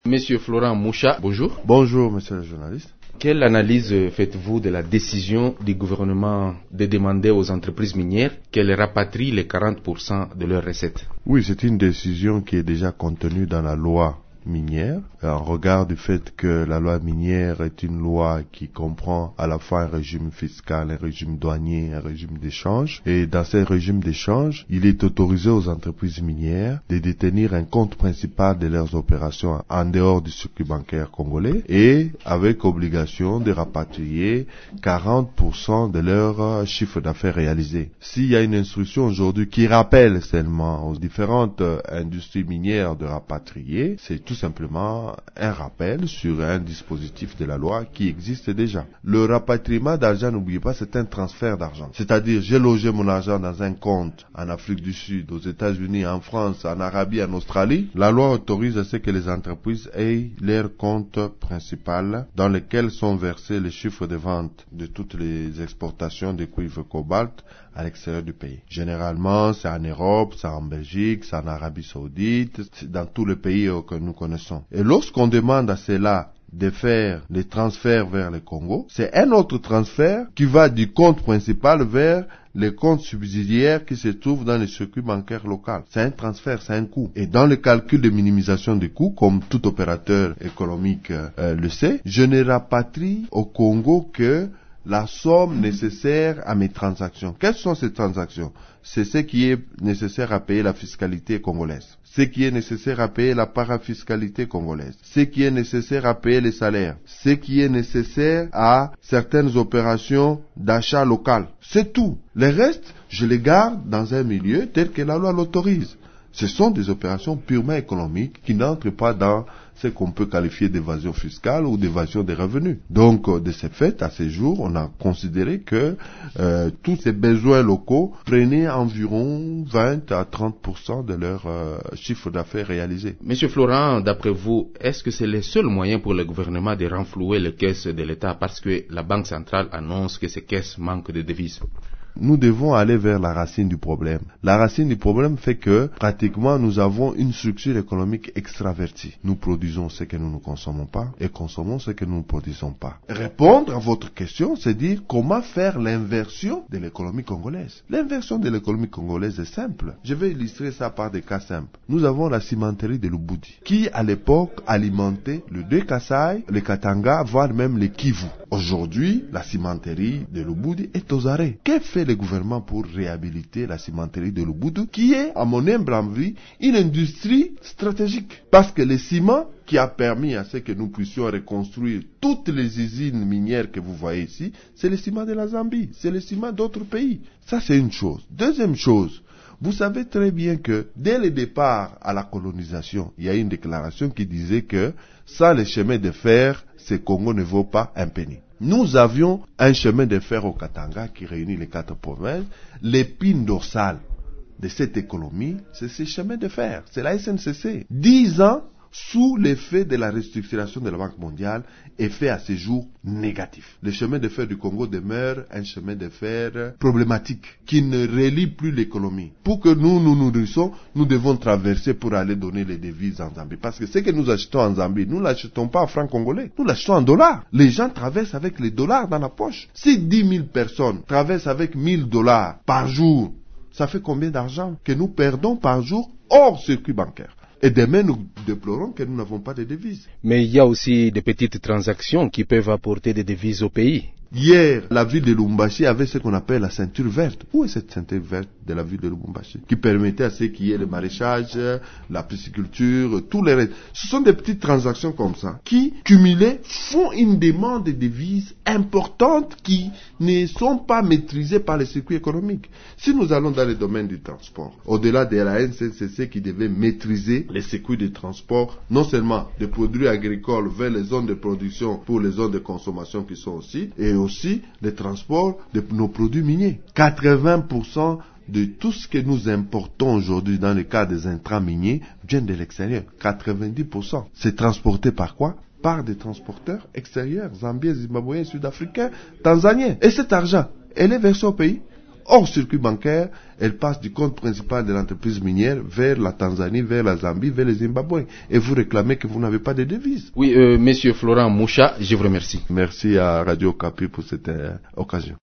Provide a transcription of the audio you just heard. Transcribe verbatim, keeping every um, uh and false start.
Monsieur Florent Moucha, bonjour. Bonjour, monsieur le journaliste. Quelle analyse faites-vous de la décision du gouvernement de demander aux entreprises minières qu'elles rapatrient les quarante pour cent de leurs recettes? Oui, c'est une décision qui est déjà contenue dans la loi minière, en regard du fait que la loi minière est une loi qui comprend à la fois un régime fiscal, un régime douanier, un régime d'échange. Et dans ces régimes d'échange, il est autorisé aux entreprises minières de détenir un compte principal de leurs opérations en dehors du circuit bancaire congolais et avec obligation de rapatrier quarante pour cent de leur chiffre d'affaires réalisé. S'il y a une instruction aujourd'hui qui rappelle seulement aux différentes industries minières de rapatrier, c'est tout simplement un rappel sur un dispositif de la loi qui existe déjà. Le rapatriement d'argent, n'oubliez pas, c'est un transfert d'argent. C'est-à-dire, j'ai logé mon argent dans un compte en Afrique du Sud, aux États-Unis, en France, en Arabie, en Australie. La loi autorise à ce que les entreprises aient leur compte principal dans lequel sont versés les chiffres de vente de toutes les exportations de cuivre cobalt à l'extérieur du pays. Généralement, c'est en Europe, c'est en Belgique, c'est en Arabie Saoudite, c'est dans tous les pays que nous connaissons. Et lorsqu'on demande à cela de faire les transferts vers le Congo, c'est un autre transfert qui va du compte principal vers les comptes subsidiaires qui se trouvent dans le circuit bancaire local. C'est un transfert, c'est un coût. Et dans le calcul de minimisation des coûts, comme tout opérateur économique euh, le sait, je ne rapatrie au Congo que la somme nécessaire à mes transactions. Quelles sont ces transactions? C'est ce qui est nécessaire à payer la fiscalité congolaise, ce qui est nécessaire à payer la parafiscalité congolaise, ce qui est nécessaire à payer les salaires, ce qui est nécessaire à certaines opérations d'achat local. C'est tout. Le reste, je les garde dans un milieu tel que la loi l'autorise. Ce sont des opérations purement économiques qui n'entrent pas dans ce qu'on peut qualifier d'évasion fiscale ou d'évasion des revenus. Donc, de ce fait, à ce jour, on a considéré que euh, tous ces besoins locaux prenaient environ vingt à trente pour cent de leur euh, chiffre d'affaires réalisé. Monsieur Florent, d'après vous, est-ce que c'est le seul moyen pour le gouvernement de renflouer les caisses de l'État parce que la Banque centrale annonce que ces caisses manquent de devises? Nous devons aller vers la racine du problème. La racine du problème fait que, pratiquement, nous avons une structure économique extravertie. Nous produisons ce que nous ne consommons pas et consommons ce que nous ne produisons pas. Répondre à votre question, c'est dire comment faire l'inversion de l'économie congolaise. L'inversion de l'économie congolaise est simple. Je vais illustrer ça par des cas simples. Nous avons la cimenterie de Lubudi, qui, à l'époque, alimentait le Deux-Kasaï, le Katanga, voire même le Kivu. Aujourd'hui, la cimenterie de Lubudi est aux arrêts. Que fait le gouvernement pour réhabiliter la cimenterie de Lubudi, qui est, à mon humble avis, une industrie stratégique? Parce que le ciment qui a permis à ce que nous puissions reconstruire toutes les usines minières que vous voyez ici, c'est le ciment de la Zambie, c'est le ciment d'autres pays. Ça, c'est une chose. Deuxième chose, vous savez très bien que dès le départ à la colonisation, il y a une déclaration qui disait que sans les chemins de fer, ce Congo ne vaut pas un penny. Nous avions un chemin de fer au Katanga qui réunit les quatre provinces. L'épine dorsale de cette économie, c'est ce chemin de fer, c'est la S N C C. Dix ans sous l'effet de la restructuration de la Banque mondiale, effet à ce jour négatif. Le chemin de fer du Congo demeure un chemin de fer problématique qui ne relie plus l'économie. Pour que nous nous nourrissons, nous devons traverser pour aller donner les devises en Zambie. Parce que ce que nous achetons en Zambie, nous ne l'achetons pas en francs congolais, nous l'achetons en dollars. Les gens traversent avec les dollars dans la poche. Si dix mille personnes traversent avec mille dollars par jour, ça fait combien d'argent que nous perdons par jour hors circuit bancaire? Et demain, nous déplorons que nous n'avons pas de devises. Mais il y a aussi des petites transactions qui peuvent apporter des devises au pays. Hier, la ville de Lubumbashi avait ce qu'on appelle la ceinture verte. Où est cette ceinture verte de la ville de Lubumbashi? Qui permettait à ceux qui aient le maraîchage, la pisciculture, tous les restes. Ce sont des petites transactions comme ça qui, cumulées, font une demande de devises importantes qui ne sont pas maîtrisées par les circuits économiques. Si nous allons dans le domaine du transport, au-delà de la N C C C qui devait maîtriser les circuits de transport, non seulement des produits agricoles vers les zones de production pour les zones de consommation qui sont aussi, et aussi le transport de nos produits miniers. quatre-vingts pour cent de tout ce que nous importons aujourd'hui dans le cas des intrants miniers vient de l'extérieur. quatre-vingt-dix pour cent. C'est transporté par quoi? Par des transporteurs extérieurs, zambiens, zimbabwéens, sud-africains, tanzaniens. Et cet argent, elle est versée au pays. hors circuit bancaire, elle passe du compte principal de l'entreprise minière vers la Tanzanie, vers la Zambie, vers le Zimbabwe. Et vous réclamez que vous n'avez pas de devises. Oui, euh, Monsieur Florent Moucha, je vous remercie. Merci à Radio Okapi pour cette euh, occasion.